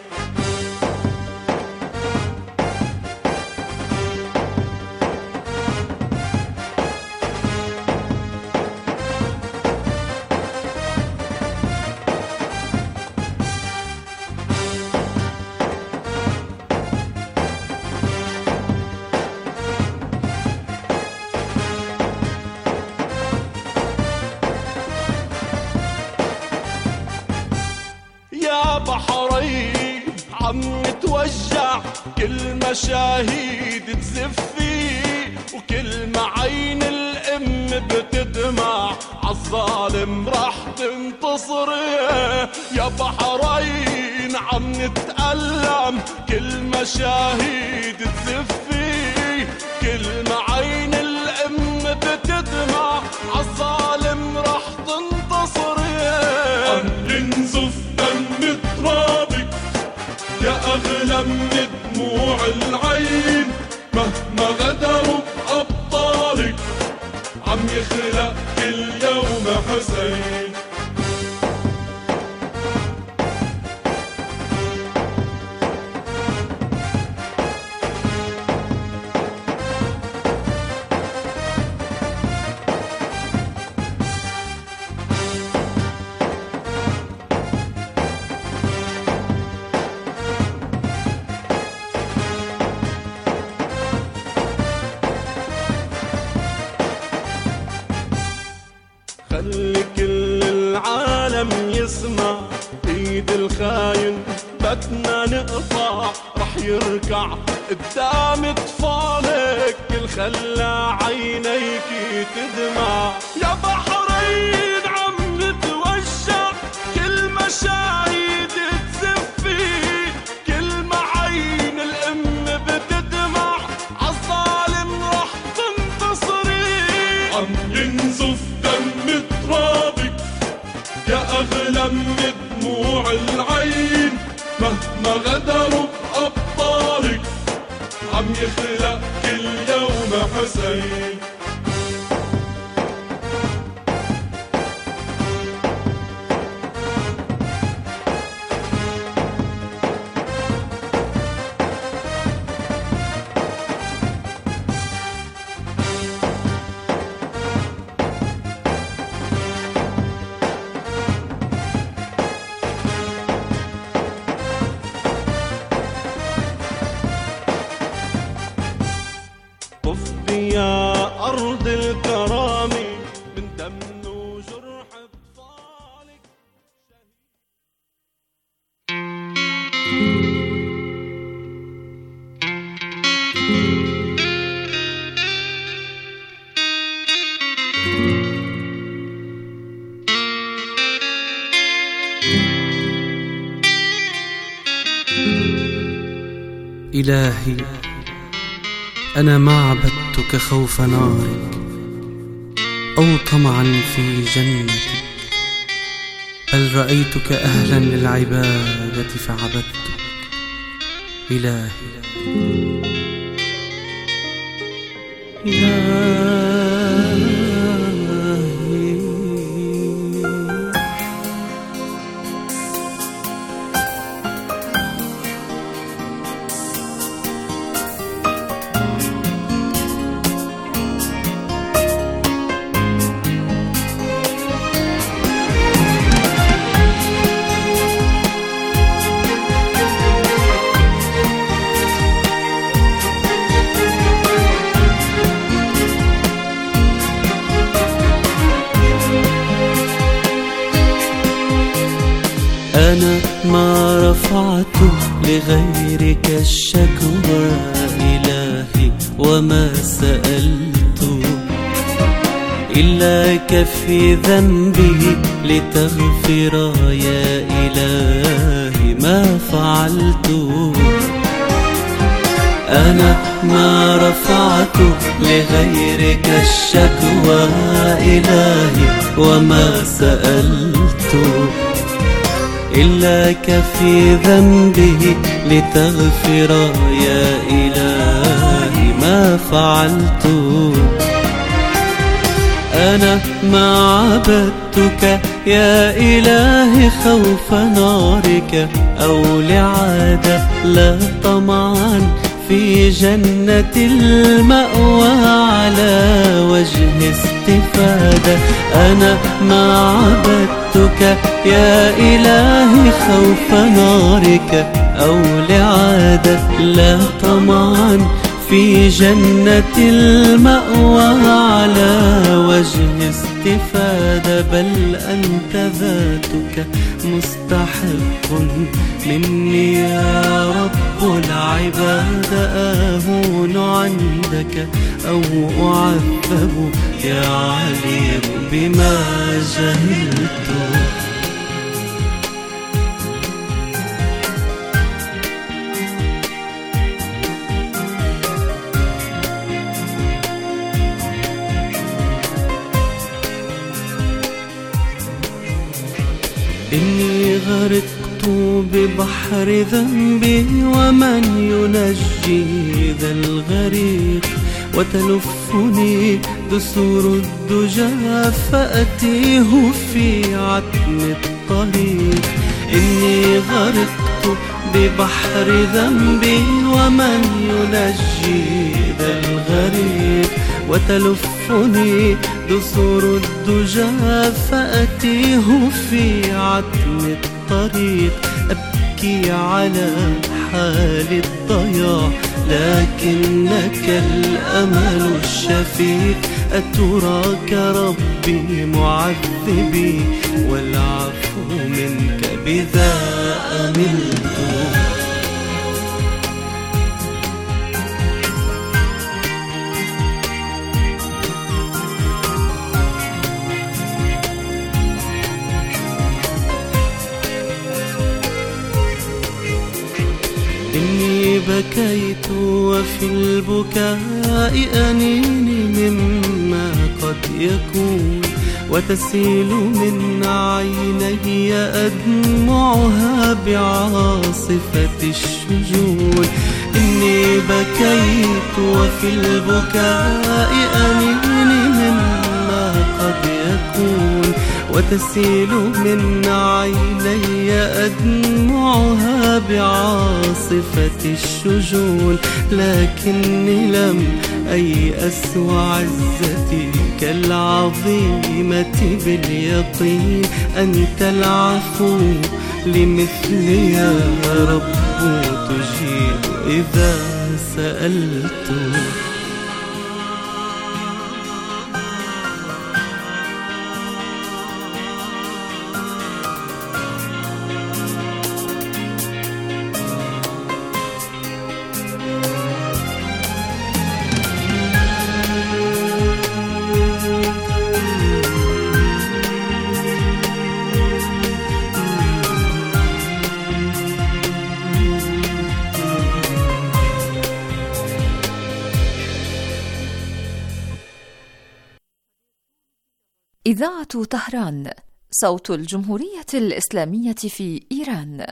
عم نتوجع كل مشاهيد تزف فيه، وكل ما عين الام بتدمع عالظالم راح تنتصري. يا بحرين عم نتألم كل مشاهد تزفي، كل ما عين الام بتدمع عالظالم راح تنتصري. عم ينزف دم ترابك يا أغلى من دموع العين، مهما غدروا بأبطالك عم يخلق كل يوم حسين. خلي كل العالم يسمع ايد الخاين بدنا نقطع، رح يركع قدام اطفالك كل خلى عينيك تدمع. يا بحرين عم نتوجع كل مشاهد تزفي، كل ما عين الام بتدمع عالظالم رح تنتصري. عم ينزف دم ترابك يا أغلى من دموع العين، مهما غدروا بأبطالك عم يخلق كل يوم حسين. طفي يا أرض الكرامة من دم وجرح أطفالك. إلهي أنا ما عبدتك خوف نارك أو طمعا في جنتك، بل رأيتك أهلا للعبادة فعبدتك. إلهي أنا ما رفعت لغيرك الشكوى إلهي، وما سألت إلا كفي ذنبي لتغفر يا إلهي ما فعلت. أنا ما رفعت لغيرك الشكوى إلهي، وما سألت إلا كفي ذنبه لتغفر يا إلهي ما فعلت. أنا ما عبدتك يا إلهي خوف نارك أو لعادة، لا طمعا في جنة المأوى على وجه استفادة. أنا ما عبدتك يا إلهي خوف نارك أو لعادة، لا طمعا في جنة المأوى على وجه استفادة. الاستفادة، بل أنت ذاتك مستحق مني يا رب العباد. آهون عندك أو أعذب يا عليم بما جهلت. إني غرقت ببحر ذنبي، ومن ينجي ذا الغريق؟ وتلفني دسور الدجى فأتيه في عتم الطريق. إني غرقت ببحر ذنبي، ومن ينجي ذا الغريق؟ وتلفني دسور الدجى فأتيه في عتم الطريق. أبكي على حال الضياع، لكنك الأمل الشفيق. أتراك ربي معذبي، والعفو منك بذا أملت. إني بكيت وفي البكاء أنيني مما قد يكون، وتسيل من عيني أدمعها بعاصفة الشجون. إني بكيت وفي البكاء أنيني مما قد يكون، وتسيل من عيني أدمعها بعاصفة الشجون. لكني لم أيأس، وعزتي كالعظيمة باليقين. أنت العفو لمثلي يا رب، تجيب إذا سألت. إذاعة طهران، صوت الجمهورية الإسلامية في إيران.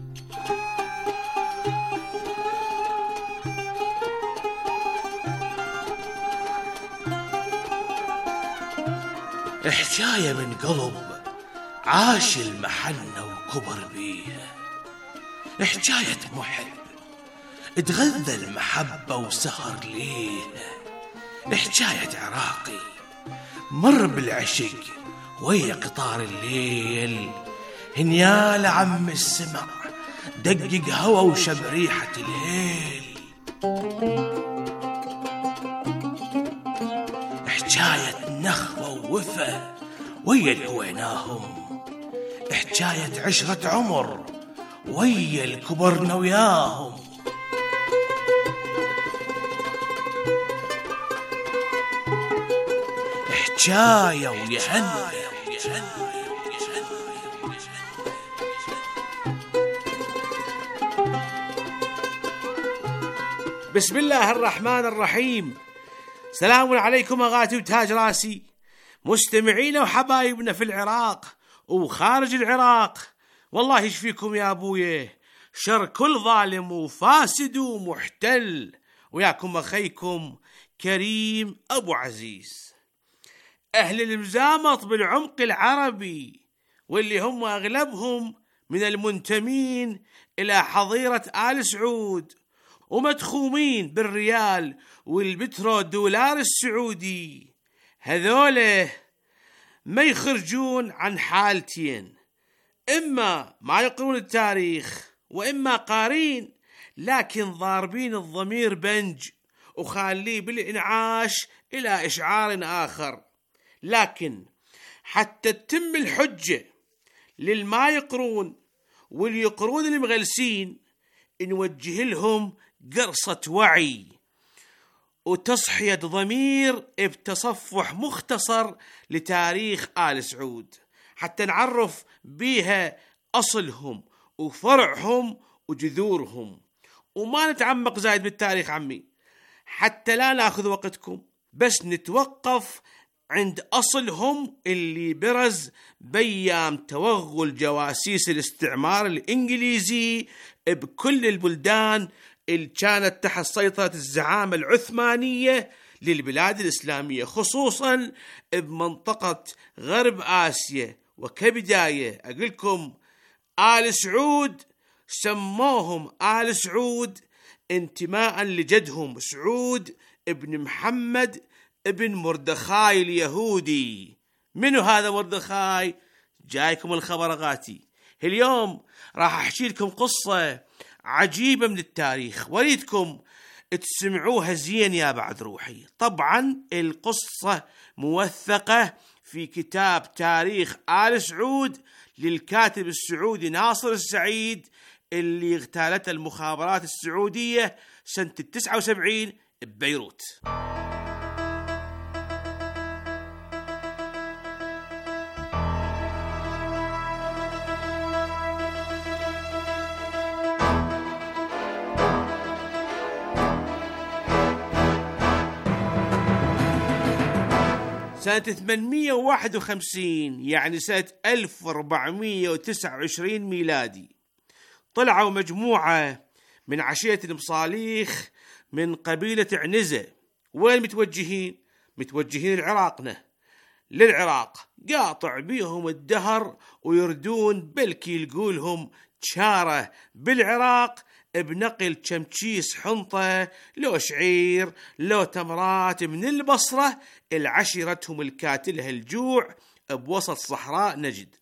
حكاية من قلب عاش المحنة وكبر بيها، حكاية محب اتغذى المحبة وسهر ليها، حكاية عراقي مر بالعشق ويا قطار الليل، هنيال عم السمع دقق هوا وشب ريحة الهيل. حكاية نخوة ووفا ويا الكويناهم، حكاية عشرة عمر ويا الكبرنا وياهم. حكاية ويهنى. بسم الله الرحمن الرحيم. سلام عليكم أغاتي وتاج راسي، مستمعينا وحبايبنا في العراق وخارج العراق. والله يشفيكم يا أبويا شر كل ظالم وفاسد ومحتل. وياكم أخيكم كريم أبو عزيز، أهل المزامط بالعمق العربي، واللي هم أغلبهم من المنتمين إلى حظيرة آل سعود، ومدخومين بالريال والبترو دولار السعودي. هذوله ما يخرجون عن حالتين، إما ما يقرون التاريخ، وإما قارين لكن ضاربين الضمير بنج وخاليه بالإنعاش إلى إشعار آخر. لكن حتى تتم الحجة للما يقرون واللي يقرون المغلسين، نوجه لهم قرصة وعي وتصحية ضمير بتصفح مختصر لتاريخ آل سعود، حتى نعرف بيها أصلهم وفرعهم وجذورهم، وما نتعمق زايد بالتاريخ عمي حتى لا ناخذ وقتكم، بس نتوقف عند أصلهم اللي برز بيام توغل جواسيس الاستعمار الإنجليزي بكل البلدان اللي كانت تحت سيطرة الزعامة العثمانية للبلاد الإسلامية، خصوصا بمنطقة غرب آسيا. وكبداية أقولكم آل سعود سموهم آل سعود انتماء لجدهم سعود ابن محمد ابن مردخاي اليهودي. منو هذا مردخاي؟ جايكم الخبر غاتي. اليوم راح أحكي لكم قصة عجيبة من التاريخ، وريدكم تسمعوها زين يا بعد روحي. طبعا القصة موثقة في كتاب تاريخ آل سعود للكاتب السعودي ناصر السعيد، اللي اغتالته المخابرات السعودية سنة 79 ببيروت. سنة 851 يعني سنة 1429 ميلادي، طلعوا مجموعة من عشيرة المصاليخ من قبيلة عنزة. وين متوجهين؟ متوجهين للعراق، قاطع بيهم الدهر ويردون بلكي يلقولهم شارة بالعراق بنقل كمشيس حنطة لو شعير لو تمرات من البصرة العشيرتهم الكاتلها الجوع بوسط صحراء نجد.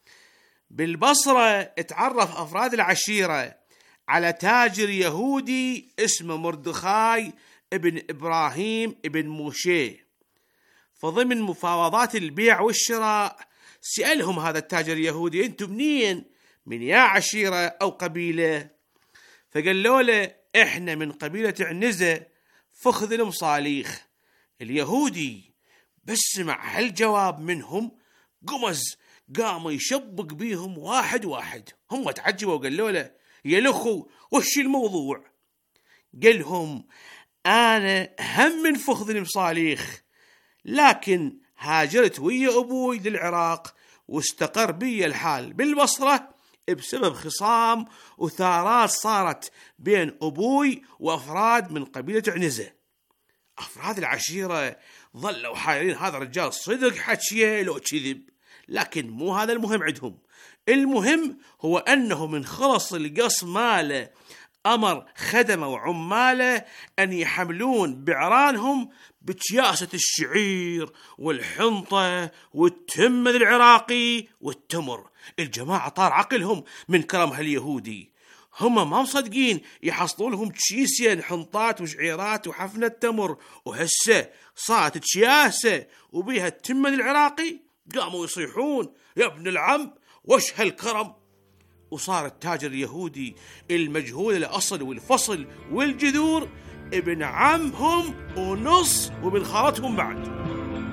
بالبصرة اتعرف أفراد العشيرة على تاجر يهودي اسمه مردخاي ابن إبراهيم ابن موشي. فضمن مفاوضات البيع والشراء سألهم هذا التاجر اليهودي انتم منين؟ من يا عشيرة أو قبيلة؟ فقالوا له احنا من قبيلة عنزة فخذ المصاليخ. اليهودي بس مع هالجواب منهم قمز قام يشبق بيهم واحد واحد. هم تعجبوا وقالوا له يا لخو وش الموضوع؟ قالهم انا هم من فخذ المصاليخ، لكن هاجرت ويا ابوي للعراق واستقر بي الحال بالبصرة بسبب خصام وثارات صارت بين أبوي وأفراد من قبيلة عنزة. أفراد العشيرة ظلوا حائرين هذا الرجال صدق حكيه لو كذب، لكن مو هذا المهم عندهم. المهم هو أنه من خلص القص ماله أمر خدمه وعماله أن يحملون بعرانهم بكياسة الشعير والحنطة والتمر العراقي والتمر. الجماعة طار عقلهم من كرم هاليهودي، هم ما مصدقين يحصلوا لهم كيسين حنطات وشعيرات وحفنة تمر، وهسه صارت كياسة وبيها التمر العراقي. قاموا يصيحون يا ابن العم وش هالكرم. وصار التاجر اليهودي المجهول الأصل والفصل والجذور ابن عمهم ونص ومن خالتهم بعد.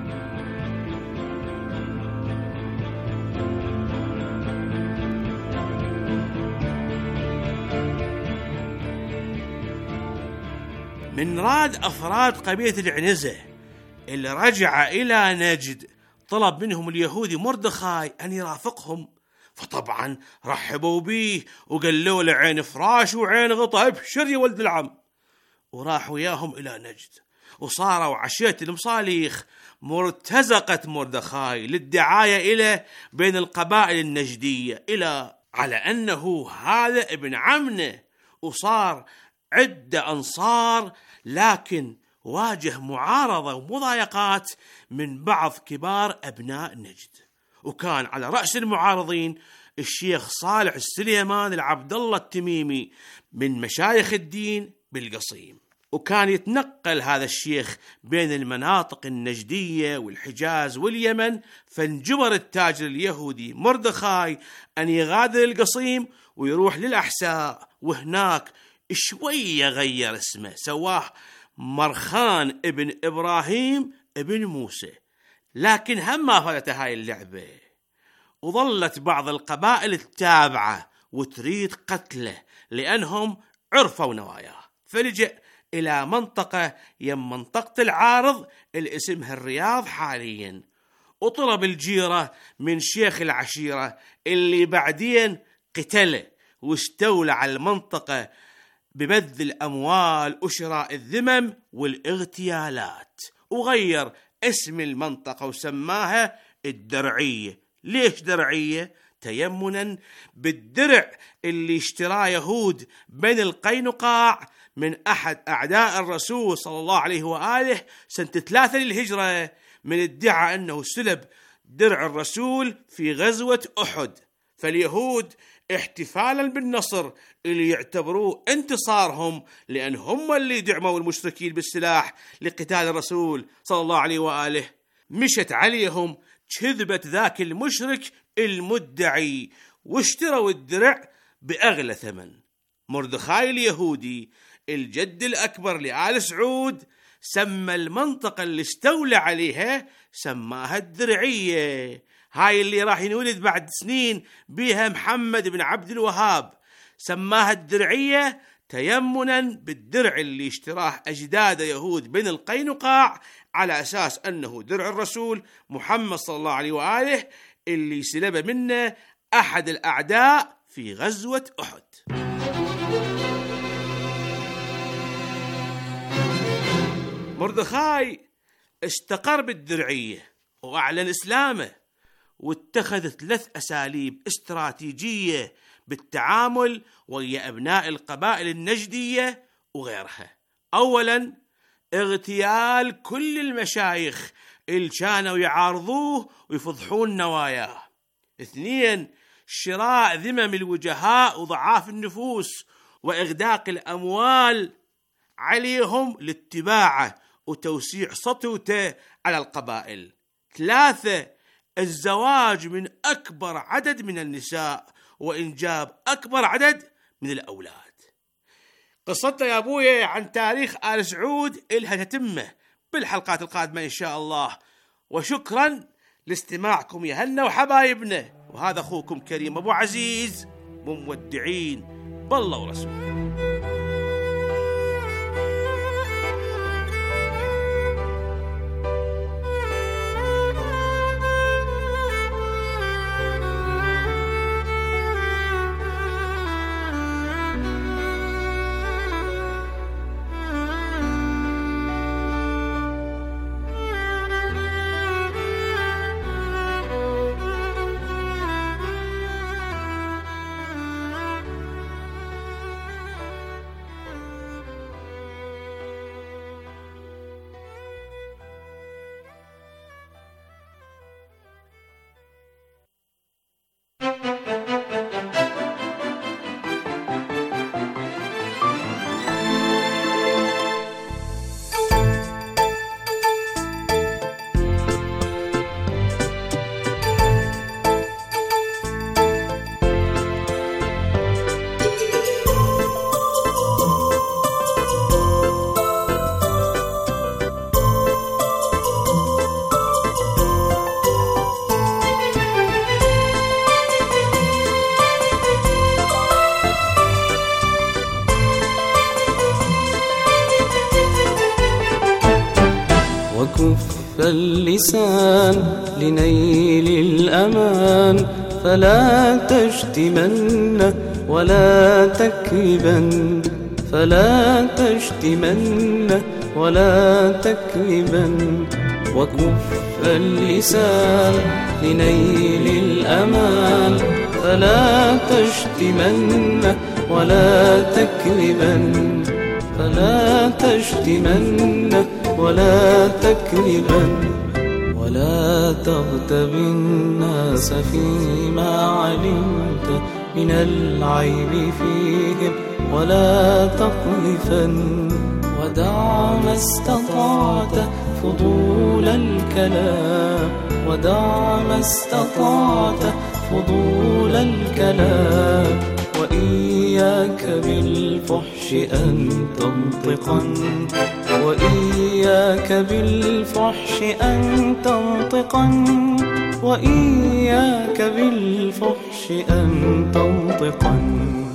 من راد أفراد قبيلة العنزة اللي رجع إلى نجد طلب منهم اليهودي مردخاي أن يرافقهم، فطبعا رحبوا بيه وقالوا له عين فراش وعين غطا ابشر يا ولد العم. وراح وياهم إلى نجد وصاروا عشيرة المصاليخ مرتزقة مردخاي للدعاية إليه بين القبائل النجدية على أنه هذا ابن عمنا. وصار عدة أنصار، لكن واجه معارضة ومضايقات من بعض كبار أبناء نجد، وكان على رأس المعارضين الشيخ صالح السليمان العبد الله التميمي من مشايخ الدين بالقصيم. وكان يتنقل هذا الشيخ بين المناطق النجدية والحجاز واليمن، فانجبر التاجر اليهودي مردخاي أن يغادر القصيم ويروح للأحساء، وهناك شوية غير اسمه، سواه مرخان ابن إبراهيم ابن موسى. لكن هم ما فاتت هاي اللعبة، وظلت بعض القبائل التابعة وتريد قتله لأنهم عرفوا نواياه، فلجأ إلى منطقة يم منطقة العارض اللي اسمها الرياض حاليا، وطلب الجيرة من شيخ العشيرة اللي بعدين قتله واستولى على المنطقة ببذل الأموال وشراء الذمم والاغتيالات، وغير اسم المنطقة وسماها الدرعية. ليش درعية؟ تيمنا بالدرع اللي اشتراه يهود بين القينقاع من أحد أعداء الرسول صلى الله عليه وآله سنة 3 للهجرة، من ادعى أنه سلب درع الرسول في غزوة أحد. فاليهود احتفالا بالنصر اللي يعتبروه انتصارهم، لأن هم اللي دعموا المشركين بالسلاح لقتال الرسول صلى الله عليه وآله، مشت عليهم كذبة ذاك المشرك المدعي واشتروا الدرع بأغلى ثمن. مردخاي اليهودي الجد الأكبر لآل سعود سمى المنطقة اللي استولى عليها سماها الدرعية، هاي اللي راح ينولد بعد سنين بها محمد بن عبد الوهاب، سماها الدرعية تيمنا بالدرع اللي اشتراه أجداد يهود بن القينقاع على أساس أنه درع الرسول محمد صلى الله عليه وآله اللي سلب منه أحد الأعداء في غزوة أحد. مردخاي استقر بالدرعية وأعلن إسلامه، واتخذ 3 أساليب استراتيجية بالتعامل ويا أبناء القبائل النجدية وغيرها. أولا، اغتيال كل المشايخ اللي كانوا يعارضوه ويفضحون نواياه. 2، شراء ذمم الوجهاء وضعاف النفوس وإغداق الأموال عليهم لاتباعه وتوسيع سطوته على القبائل. 3، الزواج من أكبر عدد من النساء وإنجاب أكبر عدد من الأولاد. قصتنا يا أبويا عن تاريخ آل سعود إلها تتمه بالحلقات القادمة إن شاء الله، وشكرا لاستماعكم يا هنا وحبايبنا، وهذا أخوكم كريم أبو عزيز مودعين بالله ورسوله. وكف اللسان لنيل الأمان، فلا تشتمن ولا تكذبن، فلا تشتمن ولا تكذبن. وكف اللسان لنيل الأمان، فلا تشتمن ولا تكذبن، فلا تشتمن ولا تكذبن. ولا تغتب الناس فيما علمت من العيب فيهم، ولا تقذفن ودع ما استطعت فضول الكلام، ودع ما استطعت فضول الكلام، وإياك بالفحش أن تنطقا، وإياك بالفحش أن تنطقا، وإياك بالفحش أن تنطقا.